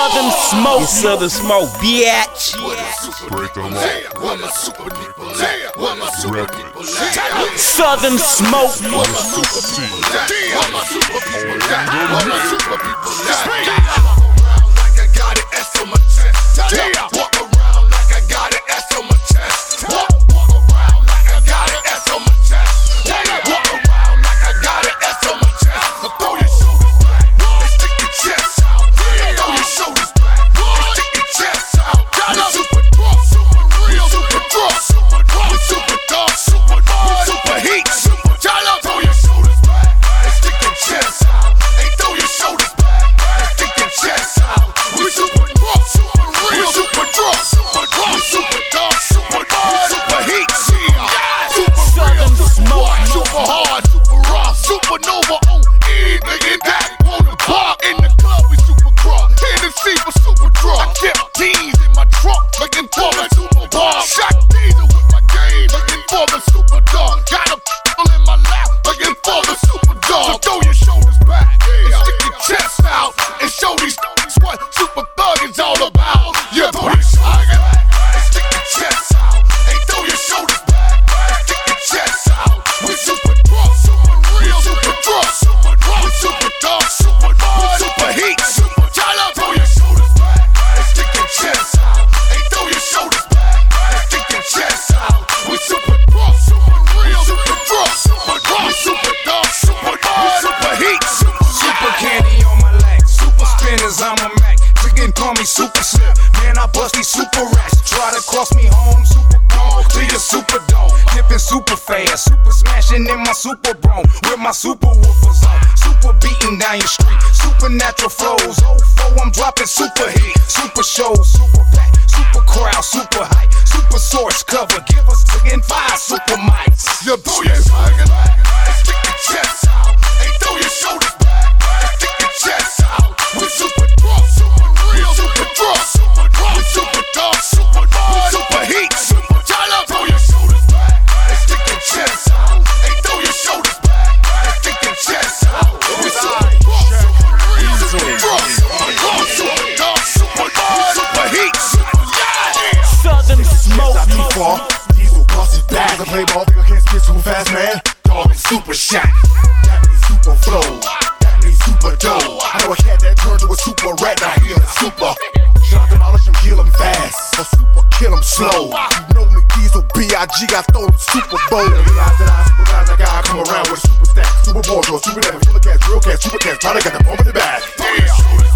Southern Smoke. You Southern Smoke, bitch. Break them off. Southern Smoke. Walk around like I got an S on my chest. Walk around like I got an S on my chest. Walk around like I got an S on my chest. Throw your shoulders back and stick your chest out. Throw your shoulders back and stick your chest out. We super drunk, super real, super drunk, super drunk, we super dark, super hard, we super heat, super jolly. Throw your shoulders back and stick your chest out. Hey, throw your shoulders back and stick your chest out. We super drunk, super real, super drunk, super drunk, we super dark, super hard, super heat, super real, super hard, super raw, supernova, OE, nigga that on the bar in the club, we super crunk, Hennessy for super drunk. I kept teens in my trunk, looking for the super bar. Shot diesel with my game, looking for the super dog. Got a in my lap, looking for the super dog. So throw your shoulders back and stick your chest out and show these what super thug is all about. Yeah, throw your shoulders back and stick your chest out. Hey, throw your shoulders back and stick your chest out. We super drunk, super real, super drunk, super drunk, we super dark, super hard, we super heat, super jolly. Throw your shoulders back and stick your chest out. Hey, throw your shoulders back and stick your chest out. We super drunk, super real, super drunk, super drunk, we super dark, super hard, super heat, Super candy on my leg, super spinners, I'm a Mac. Chicken call me super slip, man, I bust these super rats. Try to cross me home, super gone, to your super dome. Dipping super fast, super smashing in my super bro. With my super woofers on, super beating down your street. Supernatural flows, 04, I'm dropping super heat. Super shows, super pack, super crowd, super hype. Super source cover, give us again 5 super mics. You throw your shoulders back and stick your chest out. Hey, throw your shoulders back and stick your chest out. We super drunk, super real, super drunk, super drunk, we super dark, super hard, we super heat, super jolly. Throw your shoulders back and stick your chest out. Hey, throw your shoulders back and stick your chest out. We super drunk, super real, super drunk, super drunk, super dark, super hard, super heat, super jolly. Southern Smoke. Not too far, diesel bust it back. I play ball, think I can't spit too fast, man. Dog is super shot. That means super flow. That means super dope. I know a cat that turned to a super rat. Now he in a super. Shot demolish him, kill him fast. Or super kill him slow. You know me, Diesel B.I.G. got throw them Super Bowl. Every eye that I super guys like I come around with super stacks, super balls, or super never. Killer cats, real cats, super cats. Try to get the bomb in the bag.